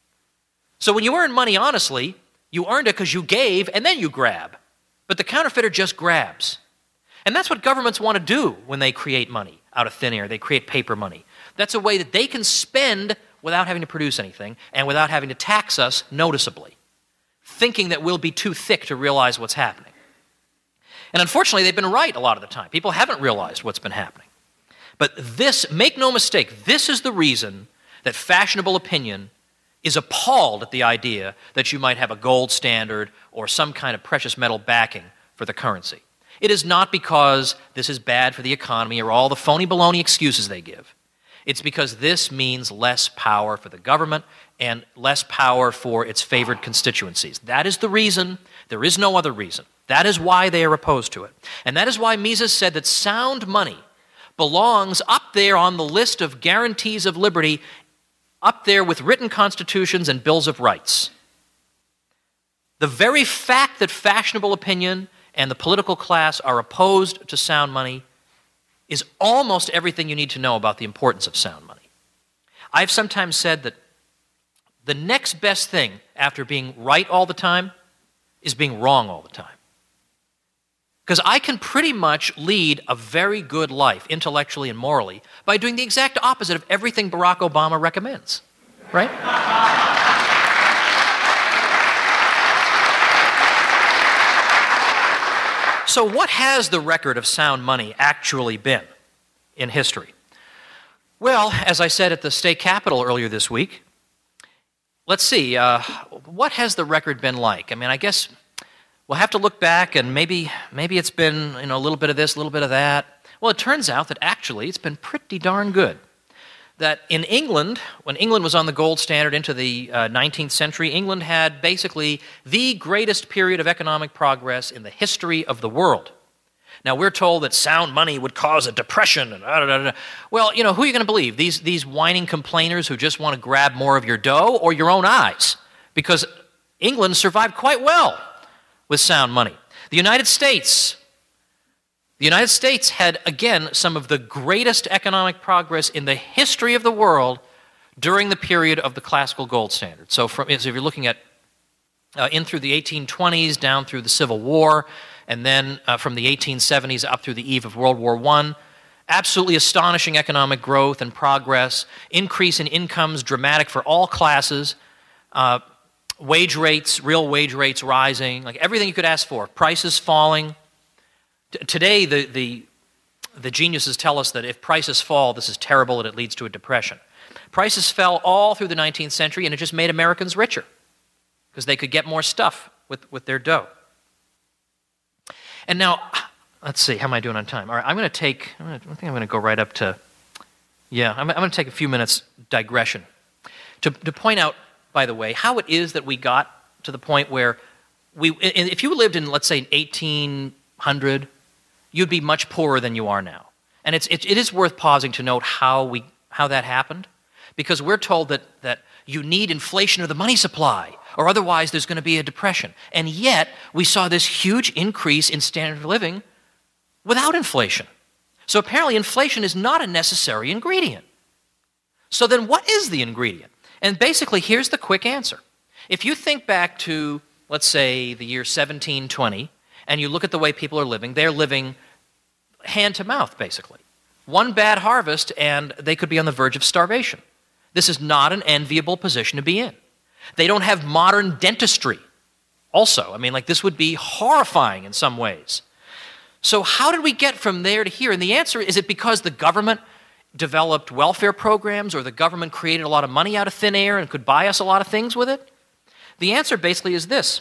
So when you earn money honestly, you earned it because you gave and then you grab. But the counterfeiter just grabs. And that's what governments want to do when they create money out of thin air. They create paper money. That's a way that they can spend without having to produce anything and without having to tax us noticeably, thinking that we'll be too thick to realize what's happening. And unfortunately, they've been right a lot of the time. People haven't realized what's been happening. But this, make no mistake, this is the reason that fashionable opinion is appalled at the idea that you might have a gold standard or some kind of precious metal backing for the currency. It is not because this is bad for the economy or all the phony baloney excuses they give. It's because this means less power for the government and less power for its favored constituencies. That is the reason. There is no other reason. That is why they are opposed to it. And that is why Mises said that sound money belongs up there on the list of guarantees of liberty, up there with written constitutions and bills of rights. The very fact that fashionable opinion and the political class are opposed to sound money is almost everything you need to know about the importance of sound money. I've sometimes said that the next best thing after being right all the time is being wrong all the time. Because I can pretty much lead a very good life, intellectually and morally, by doing the exact opposite of everything Barack Obama recommends, right? So what has the record of sound money actually been in history? Well, as I said at the state capitol earlier this week, let's see, uh, what has the record been like? I mean, I guess we'll have to look back and maybe maybe it's been, you know, a little bit of this, a little bit of that. Well, it turns out that actually it's been pretty darn good. That in England, when England was on the gold standard into the uh, nineteenth century, England had basically the greatest period of economic progress in the history of the world. Now, we're told that sound money would cause a depression. And da, da, da, da. Well, you know, who are you going to believe? These, these whining complainers who just want to grab more of your dough, or your own eyes? Because England survived quite well with sound money. The United States The United States had, again, some of the greatest economic progress in the history of the world during the period of the classical gold standard. So, from, so if you're looking at uh, in through the eighteen twenties, down through the Civil War, and then uh, from the eighteen seventies up through the eve of World War One, absolutely astonishing economic growth and progress, increase in incomes dramatic for all classes, uh, wage rates, real wage rates rising, like everything you could ask for, prices falling. T- today, the, the, the geniuses tell us that if prices fall, this is terrible and it leads to a depression. Prices fell all through the nineteenth century, and it just made Americans richer because they could get more stuff with, with their dough. And now, let's see, how am I doing on time? All right, I'm going to take, I'm gonna, I think I'm going to go right up to, yeah, I'm, I'm going to take a few minutes digression to, to point out, by the way, how it is that we got to the point where we, if you lived in, let's say, eighteen hundred, you'd be much poorer than you are now. And it's, it, it is worth pausing to note how we how that happened, because we're told that, that you need inflation of the money supply, or otherwise there's going to be a depression. And yet, we saw this huge increase in standard of living without inflation. So apparently inflation is not a necessary ingredient. So then what is the ingredient? And basically, here's the quick answer. If you think back to, let's say, the year seventeen twenty, and you look at the way people are living, they're living hand to mouth, basically. One bad harvest, and they could be on the verge of starvation. This is not an enviable position to be in. They don't have modern dentistry. Also, I mean, like, this would be horrifying in some ways. So how did we get from there to here? And the answer is, it because the government developed welfare programs, or the government created a lot of money out of thin air and could buy us a lot of things with it? The answer basically is this.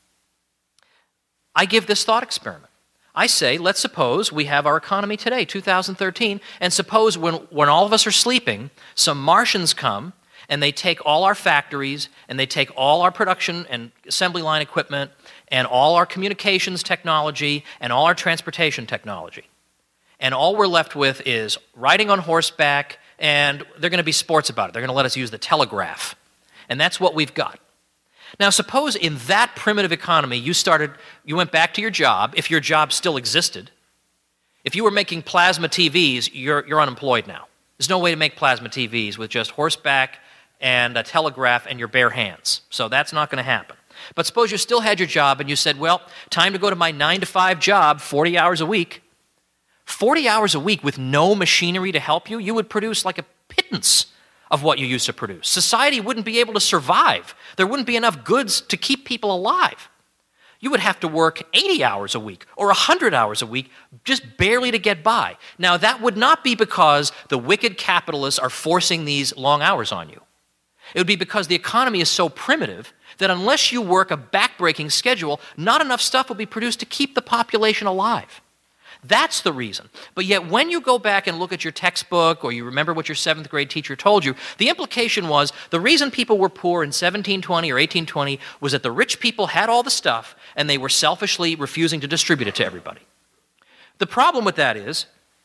I give this thought experiment. I say, let's suppose we have our economy today, two thousand thirteen, and suppose when, when all of us are sleeping, some Martians come and they take all our factories and they take all our production and assembly line equipment and all our communications technology and all our transportation technology. And all we're left with is riding on horseback, and they're going to be sports about it. They're going to let us use the telegraph. And that's what we've got. Now, suppose in that primitive economy you started, you went back to your job, if your job still existed. If you were making plasma T Vs, you're, you're unemployed now. There's no way to make plasma T Vs with just horseback and a telegraph and your bare hands. So that's not going to happen. But suppose you still had your job and you said, well, time to go to my nine to five job, forty hours a week. forty hours a week with no machinery to help you, you would produce like a pittance of what you used to produce. Society wouldn't be able to survive. There wouldn't be enough goods to keep people alive. You would have to work eighty hours a week or one hundred hours a week just barely to get by. Now, that would not be because the wicked capitalists are forcing these long hours on you. It would be because the economy is so primitive that unless you work a backbreaking schedule, not enough stuff will be produced to keep the population alive. That's the reason. But yet when you go back and look at your textbook, or you remember what your seventh grade teacher told you, the implication was the reason people were poor in seventeen twenty or eighteen twenty was that the rich people had all the stuff and they were selfishly refusing to distribute it to everybody. The problem with that is,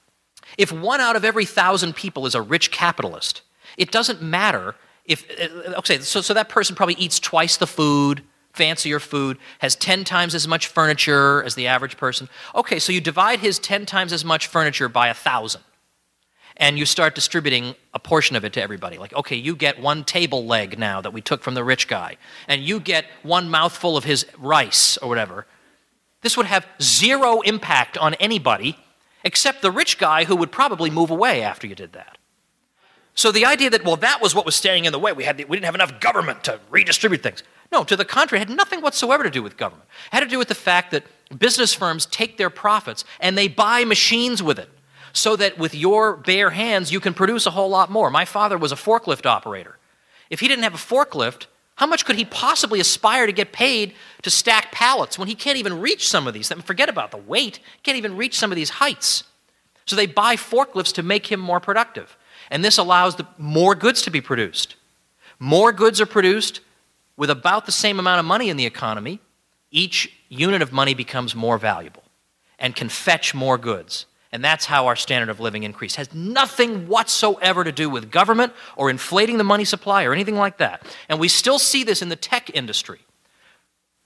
if one out of every thousand people is a rich capitalist, it doesn't matter if, okay, so, so that person probably eats twice the food, fancier food, has ten times as much furniture as the average person. Okay, so you divide his ten times as much furniture by a thousand, and you start distributing a portion of it to everybody. Like, okay, you get one table leg now that we took from the rich guy, and you get one mouthful of his rice or whatever. This would have zero impact on anybody except the rich guy, who would probably move away after you did that. So the idea that, well, that was what was standing in the way. We, had the, we didn't have enough government to redistribute things. No, to the contrary, it had nothing whatsoever to do with government. It had to do with the fact that business firms take their profits and they buy machines with it, so that with your bare hands you can produce a whole lot more. My father was a forklift operator. If he didn't have a forklift, how much could he possibly aspire to get paid to stack pallets when he can't even reach some of these? Forget about the weight. He can't even reach some of these heights. So they buy forklifts to make him more productive. And this allows the, more goods to be produced. More goods are produced with about the same amount of money in the economy. Each unit of money becomes more valuable and can fetch more goods. And that's how our standard of living increased. It has nothing whatsoever to do with government or inflating the money supply or anything like that. And we still see this in the tech industry.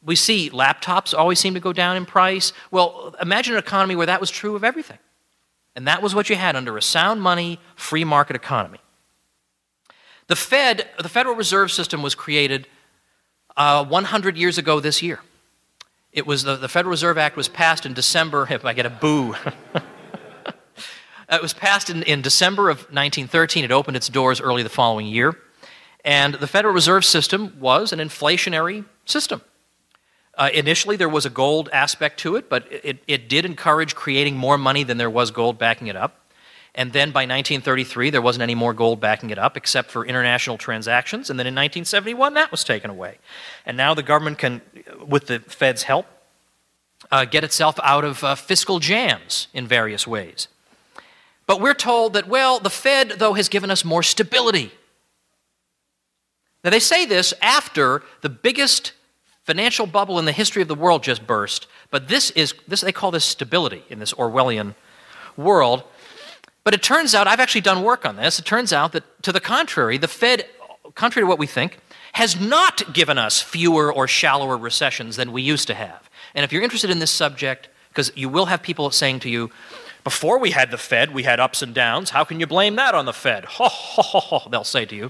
we see laptops always seem to go down in price. Well, imagine an economy where that was true of everything. And that was what you had under a sound money, free market economy. The Fed, the Federal Reserve System was created uh, one hundred years ago this year. It was the, the Federal Reserve Act was passed in December, if I get a boo. It was passed in, in December of nineteen thirteen. It opened its doors early the following year. And the Federal Reserve System was an inflationary system. Uh, initially, there was a gold aspect to it, but it, it did encourage creating more money than there was gold backing it up. And then by nineteen thirty-three, there wasn't any more gold backing it up except for international transactions. And then in nineteen seventy-one, that was taken away. And now the government can, with the Fed's help, uh, get itself out of uh, fiscal jams in various ways. But we're told that, well, the Fed, though, has given us more stability. Now, they say this after the biggest financial bubble in the history of the world just burst, but this is, this they call this stability in this Orwellian world. But it turns out, I've actually done work on this, it turns out that to the contrary, the Fed, contrary to what we think, has not given us fewer or shallower recessions than we used to have. And if you're interested in this subject, because you will have people saying to you, before we had the Fed, we had ups and downs, how can you blame that on the Fed? Ho, ho, ho, ho, they'll say to you.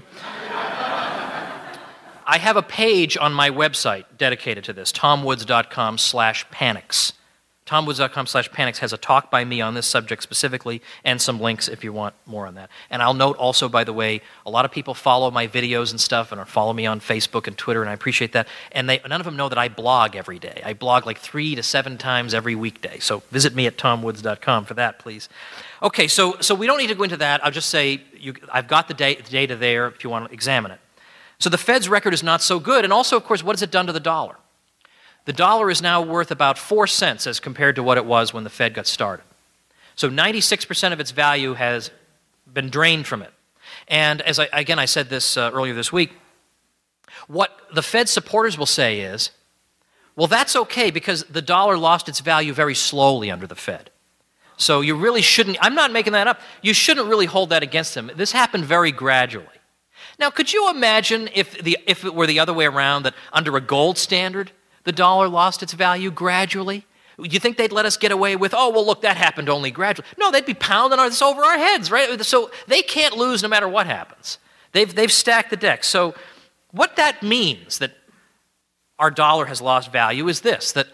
I have a page on my website dedicated to this, tomwoods.com slash panics. tomwoods.com slash panics has a talk by me on this subject specifically and some links if you want more on that. And I'll note also, by the way, a lot of people follow my videos and stuff and follow me on Facebook and Twitter, and I appreciate that. And they, none of them know that I blog every day. I blog like three to seven times every weekday. So visit me at tomwoods dot com for that, please. Okay, so so we don't need to go into that. I'll just say you, I've got the, da- the data there if you want to examine it. So the Fed's record is not so good. And also, of course, what has it done to the dollar? The dollar is now worth about four cents as compared to what it was when the Fed got started. So ninety-six percent of its value has been drained from it. And as I, again, I said this uh, earlier this week, what the Fed supporters will say is, well, that's okay because the dollar lost its value very slowly under the Fed. So you really shouldn't, I'm not making that up, you shouldn't really hold that against them. This happened very gradually. Now, could you imagine if the if it were the other way around, that under a gold standard, the dollar lost its value gradually? Do you think they'd let us get away with, oh, well, look, that happened only gradually? No, they'd be pounding this over our heads, right? So they can't lose no matter what happens. They've, they've stacked the deck. So what that means, that our dollar has lost value, is this, that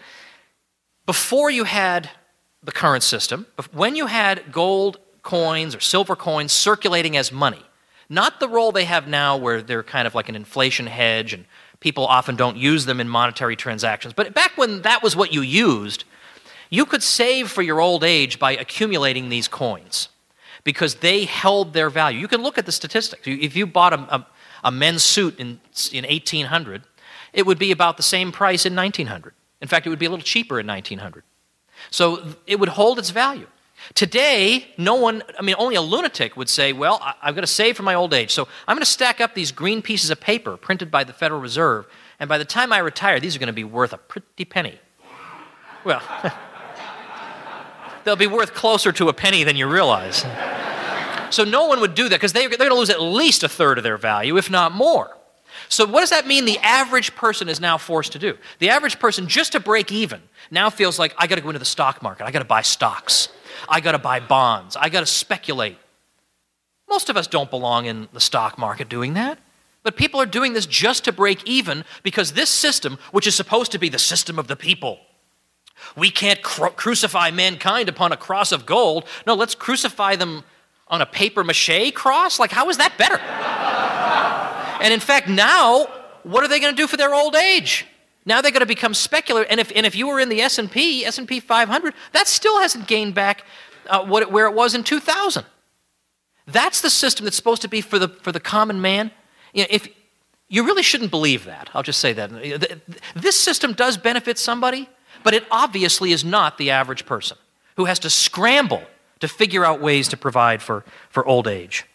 before you had the current system, when you had gold coins or silver coins circulating as money, not the role they have now where they're kind of like an inflation hedge and people often don't use them in monetary transactions. But back when that was what you used, you could save for your old age by accumulating these coins because they held their value. You can look at the statistics. If you bought a, a, a men's suit in, in eighteen hundred, it would be about the same price in nineteen hundred. In fact, it would be a little cheaper in nineteen hundred. So it would hold its value. Today, no one, I mean, only a lunatic would say, well, I, I've got to save for my old age, so I'm going to stack up these green pieces of paper printed by the Federal Reserve, and by the time I retire, these are going to be worth a pretty penny. Well, they'll be worth closer to a penny than you realize. So no one would do that, because they, they're going to lose at least a third of their value, if not more. So what does that mean the average person is now forced to do? The average person, just to break even, now feels like, I got to go into the stock market, I got to buy stocks. I got to buy bonds. I got to speculate. Most of us don't belong in the stock market doing that. But people are doing this just to break even because this system, which is supposed to be the system of the people, we can't cru- crucify mankind upon a cross of gold. No, let's crucify them on a papier-mâché cross? Like, how is that better? And in fact, now, what are they going to do for their old age? Now they're going to become speculative, and if and if you were in the S and P, S and P five hundred, that still hasn't gained back uh, what it, where it was in two thousand. That's the system that's supposed to be for the for the common man. You know, if you really shouldn't believe that, I'll just say that this system does benefit somebody, but it obviously is not the average person who has to scramble to figure out ways to provide for for old age.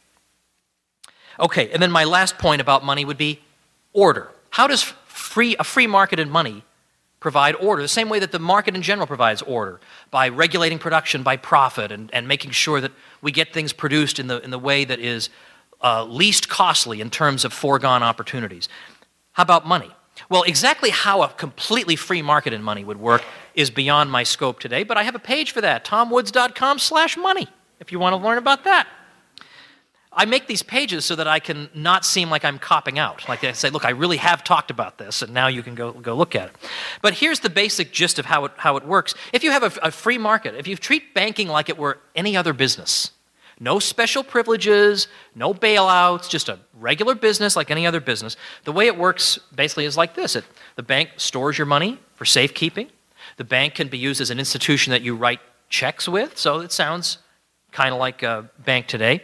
Okay, and then my last point about money would be order. How does Free, a free market in money provide order, the same way that the market in general provides order, by regulating production by profit and, and making sure that we get things produced in the, in the way that is uh, least costly in terms of foregone opportunities. How about money? Well, exactly how a completely free market in money would work is beyond my scope today, but I have a page for that, tomwoods.com slash money, if you want to learn about that. I make these pages so that I can not seem like I'm copping out. Like I say, look, I really have talked about this, and now you can go, go look at it. But here's the basic gist of how it, how it works. If you have a, a free market, if you treat banking like it were any other business, no special privileges, no bailouts, just a regular business like any other business. The way it works basically is like this. It, the bank stores your money for safekeeping. The bank can be used as an institution that you write checks with, so it sounds kind of like a bank today.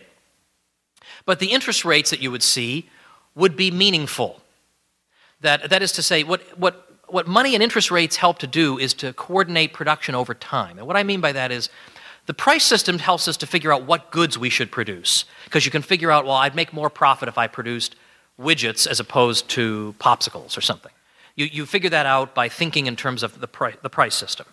But the interest rates that you would see would be meaningful. That, that is to say, what, what, what money and interest rates help to do is to coordinate production over time. And what I mean by that is, the price system helps us to figure out what goods we should produce, because you can figure out, well, I'd make more profit if I produced widgets as opposed to popsicles or something. You, you figure that out by thinking in terms of the, pri- the price system.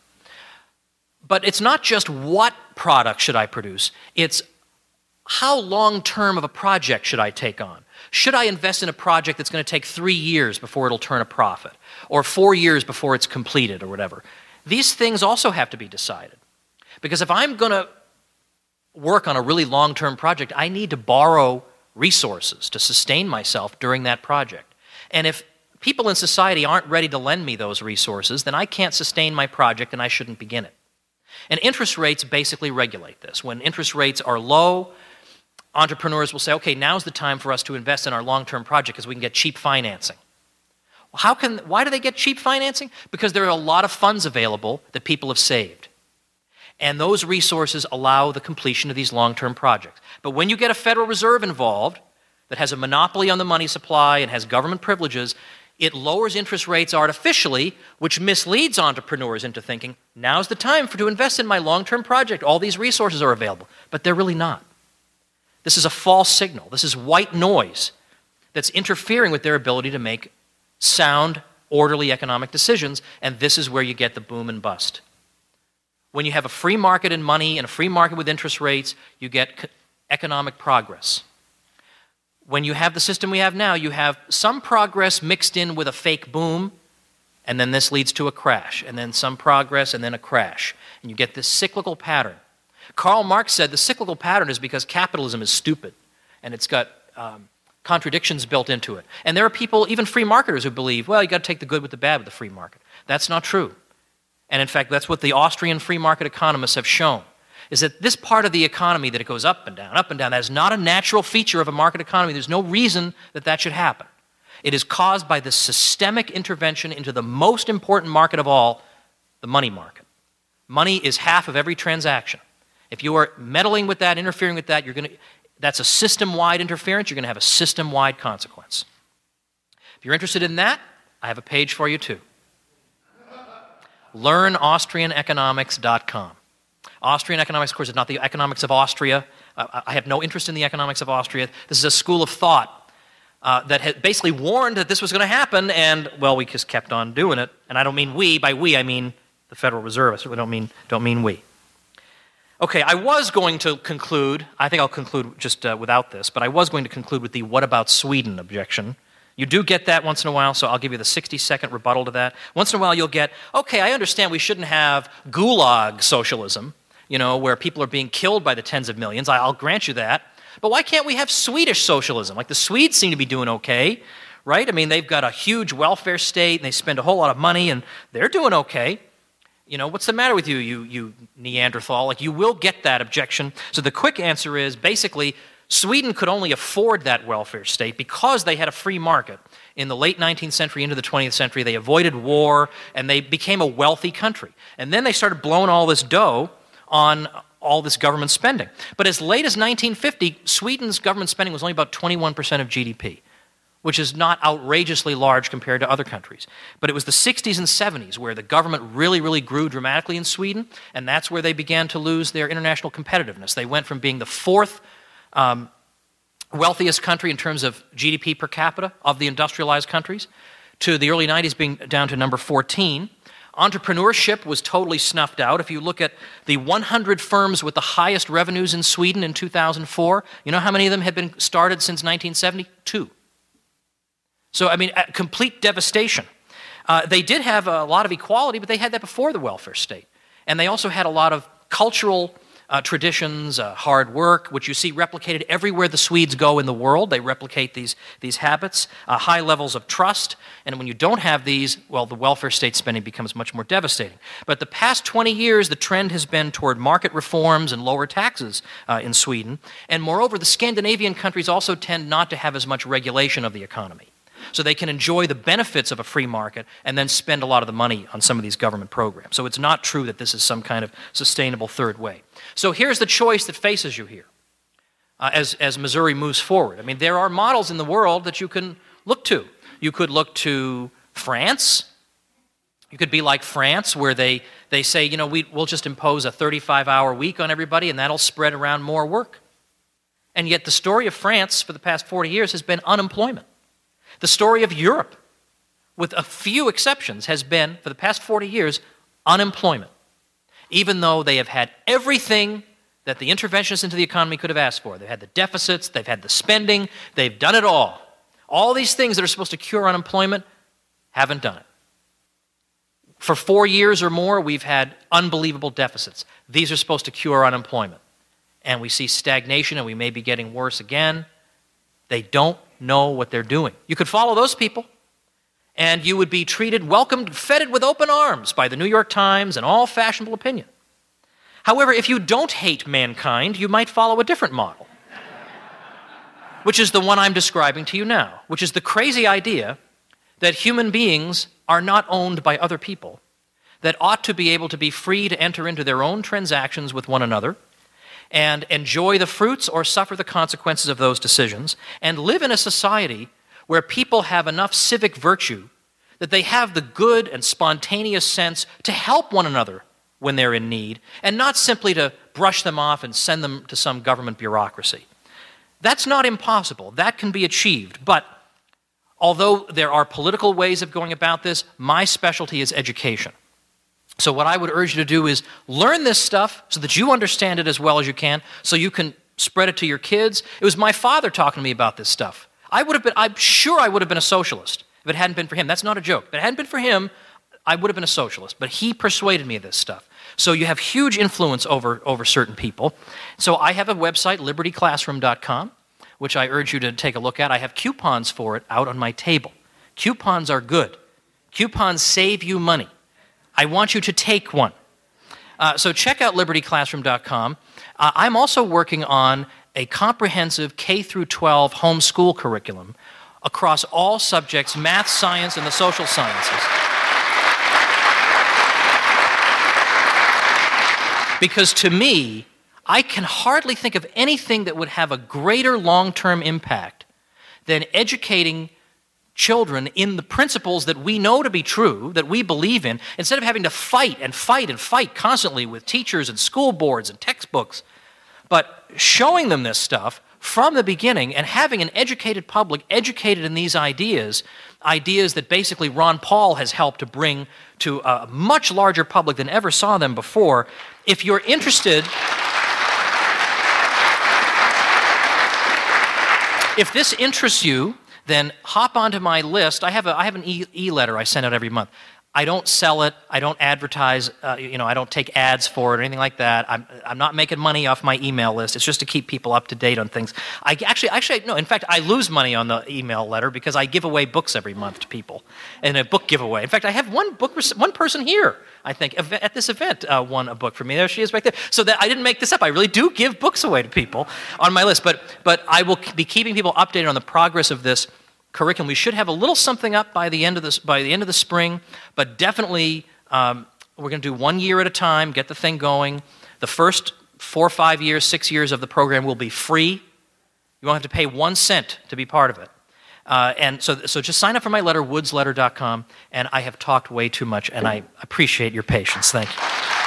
But it's not just what product should I produce, it's how long-term of a project should I take on? Should I invest in a project that's going to take three years before it'll turn a profit, or four years before it's completed or whatever? These things also have to be decided. Because if I'm going to work on a really long-term project, I need to borrow resources to sustain myself during that project. And if people in society aren't ready to lend me those resources, then I can't sustain my project and I shouldn't begin it. And interest rates basically regulate this. When interest rates are low, entrepreneurs will say, okay, now's the time for us to invest in our long-term project because we can get cheap financing. How can, why do they get cheap financing? Because there are a lot of funds available that people have saved. And those resources allow the completion of these long-term projects. But when you get a Federal Reserve involved that has a monopoly on the money supply and has government privileges, it lowers interest rates artificially, which misleads entrepreneurs into thinking, now's the time for to invest in my long-term project. All these resources are available. But they're really not. This is a false signal. This is white noise that's interfering with their ability to make sound, orderly economic decisions, and this is where you get the boom and bust. When you have a free market in money and a free market with interest rates, you get economic progress. When you have the system we have now, you have some progress mixed in with a fake boom, and then this leads to a crash, and then some progress, and then a crash. And you get this cyclical pattern. Karl Marx said the cyclical pattern is because capitalism is stupid, and it's got um, contradictions built into it. And there are people, even free marketers, who believe, well, you've got to take the good with the bad with the free market. That's not true. And in fact, that's what the Austrian free market economists have shown, is that this part of the economy that it goes up and down, up and down, that is not a natural feature of a market economy. There's no reason that that should happen. It is caused by the systemic intervention into the most important market of all, the money market. Money is half of every transaction. If you are meddling with that, interfering with that, you're going to, that's a system-wide interference. You're going to have a system-wide consequence. If you're interested in that, I have a page for you too. learn austrian economics dot com. Austrian economics, of course, is not the economics of Austria. Uh, I have no interest in the economics of Austria. This is a school of thought uh, that had basically warned that this was going to happen, and, well, we just kept on doing it. And I don't mean we. By we, I mean the Federal Reserve. I certainly don't mean, don't mean we. Okay, I was going to conclude, I think I'll conclude just uh, without this, but I was going to conclude with the what about Sweden objection. You do get that once in a while, so I'll give you the sixty-second rebuttal to that. Once in a while you'll get, okay, I understand we shouldn't have gulag socialism, you know, where people are being killed by the tens of millions. I'll grant you that. But why can't we have Swedish socialism? Like the Swedes seem to be doing okay, right? I mean, they've got a huge welfare state, and they spend a whole lot of money, and they're doing okay. You know, what's the matter with you, you, you Neanderthal? Like, you will get that objection. So the quick answer is, basically, Sweden could only afford that welfare state because they had a free market. In the late nineteenth century into the twentieth century, they avoided war, and they became a wealthy country. And then they started blowing all this dough on all this government spending. But as late as nineteen fifty, Sweden's government spending was only about twenty-one percent of G D P, which is not outrageously large compared to other countries. But it was the sixties and seventies where the government really, really grew dramatically in Sweden, and that's where they began to lose their international competitiveness. They went from being the fourth um, wealthiest country in terms of G D P per capita of the industrialized countries to the early nineties being down to number fourteen. Entrepreneurship was totally snuffed out. If you look at the one hundred firms with the highest revenues in Sweden in two thousand four, you know how many of them had been started since nineteen seventy? Two. So, I mean, complete devastation. Uh, they did have a lot of equality, but they had that before the welfare state. And they also had a lot of cultural uh, traditions, uh, hard work, which you see replicated everywhere the Swedes go in the world. They replicate these, these habits, uh, high levels of trust. And when you don't have these, well, the welfare state spending becomes much more devastating. But the past twenty years, the trend has been toward market reforms and lower taxes uh, in Sweden. And moreover, the Scandinavian countries also tend not to have as much regulation of the economy. So they can enjoy the benefits of a free market and then spend a lot of the money on some of these government programs. So it's not true that this is some kind of sustainable third way. So here's the choice that faces you here uh, as, as Missouri moves forward. I mean, there are models in the world that you can look to. You could look to France. You could be like France, where they, they say, you know, we, we'll just impose a thirty-five hour week on everybody, and that'll spread around more work. And yet the story of France for the past forty years has been unemployment. The story of Europe, with a few exceptions, has been, for the past forty years, unemployment. Even though they have had everything that the interventionists into the economy could have asked for. They've had the deficits, they've had the spending, they've done it all. All these things that are supposed to cure unemployment haven't done it. For four years or more, we've had unbelievable deficits. These are supposed to cure unemployment. And we see stagnation, and we may be getting worse again. They don't know what they're doing. You could follow those people, and you would be treated, welcomed, feted with open arms by the New York Times and all fashionable opinion. However, if you don't hate mankind, you might follow a different model, which is the one I'm describing to you now, which is the crazy idea that human beings are not owned by other people, that ought to be able to be free to enter into their own transactions with one another, and enjoy the fruits or suffer the consequences of those decisions, and live in a society where people have enough civic virtue that they have the good and spontaneous sense to help one another when they're in need, and not simply to brush them off and send them to some government bureaucracy. That's not impossible. That can be achieved. But although there are political ways of going about this, my specialty is education. So what I would urge you to do is learn this stuff so that you understand it as well as you can, so you can spread it to your kids. It was my father talking to me about this stuff. I would have been, I'm sure I would have been a socialist if it hadn't been for him. That's not a joke. If it hadn't been for him, I would have been a socialist. But he persuaded me of this stuff. So you have huge influence over, over certain people. So I have a website, liberty classroom dot com, which I urge you to take a look at. I have coupons for it out on my table. Coupons are good. Coupons save you money. I want you to take one. Uh, so check out liberty classroom dot com. Uh, I'm also working on a comprehensive K through twelve homeschool curriculum across all subjects, math, science, and the social sciences. Because to me, I can hardly think of anything that would have a greater long-term impact than educating children in the principles that we know to be true, that we believe in, instead of having to fight and fight and fight constantly with teachers and school boards and textbooks, but showing them this stuff from the beginning and having an educated public educated in these ideas, ideas that basically Ron Paul has helped to bring to a much larger public than ever saw them before. If you're interested, if this interests you, then hop onto my list. I have a I have an e- e-letter I send out every month. I don't sell it. I don't advertise. Uh, you know, I don't take ads for it or anything like that. I'm I'm not making money off my email list. It's just to keep people up to date on things. I actually actually no. In fact, I lose money on the email letter because I give away books every month to people, in a book giveaway. In fact, I have one book. One person here, I think, at this event uh, won a book for me. There she is, right there. So that I didn't make this up. I really do give books away to people on my list. But but I will be keeping people updated on the progress of this curriculum. We should have a little something up by the end of this by the end of the spring, but definitely um, we're going to do one year at a time, get the thing going. The first four, five years, six years of the program will be free. You won't have to pay one cent to be part of it. Uh, and so, so just sign up for my letter, woods letter dot com, and I have talked way too much, and I appreciate your patience. Thank you.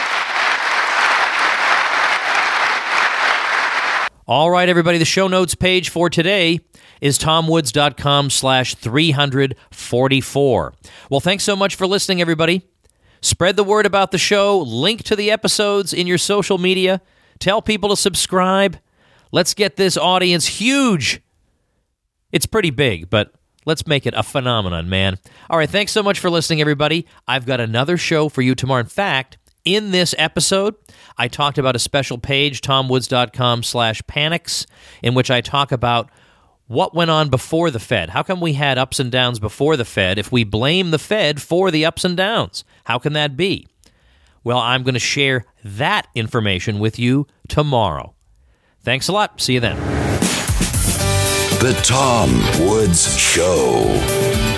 All right, everybody, the show notes page for today is tomwoods.com slash 344. Well, thanks so much for listening, everybody. Spread the word about the show. Link to the episodes in your social media. Tell people to subscribe. Let's get this audience huge. It's pretty big, but Let's make it a phenomenon, man. All right, thanks so much for listening, everybody. I've got another show for you tomorrow. In fact, in this episode, I talked about a special page, tomwoods.com slash panics, in which I talk about what went on before the Fed. How come we had ups and downs before the Fed if we blame the Fed for the ups and downs? How can that be? Well, I'm going to share that information with you tomorrow. Thanks a lot. See you then. The Tom Woods Show.